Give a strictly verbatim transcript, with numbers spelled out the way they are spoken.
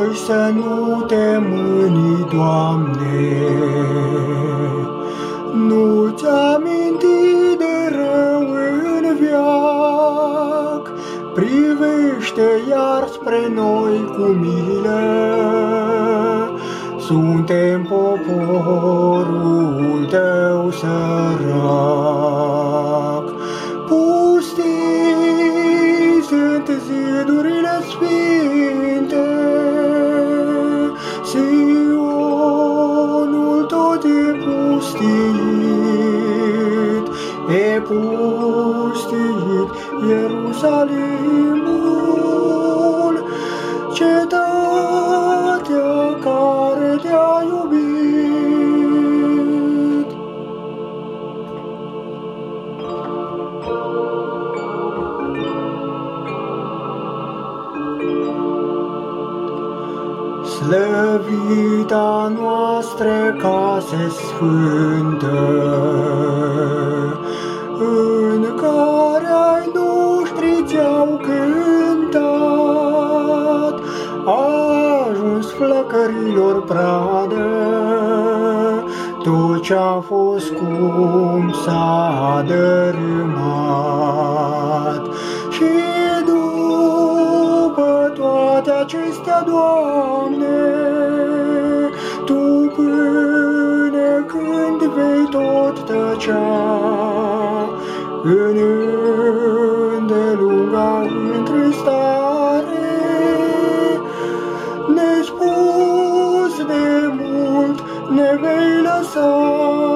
noi să nu te mâni, Doamne. Nu-ți aminti de rău în veac, privește iar spre noi cu milă. Suntem poporul tău sărac. Pustii sunt zidurile sfinte, Sionul tot e pustit, e pustit Ierusalimul, cetatea care te-a iubit. Slăvita noastră casă sfântă, în care ai noștri ți-au cântat, a ajuns flăcărilor pradă, tot ce-a fost scump s-a dărâmat. Și după toate acestea, Doamne, Tu până când vei tot tăcea, în îndelunga întristare, nespus de mult ne vei lăsa.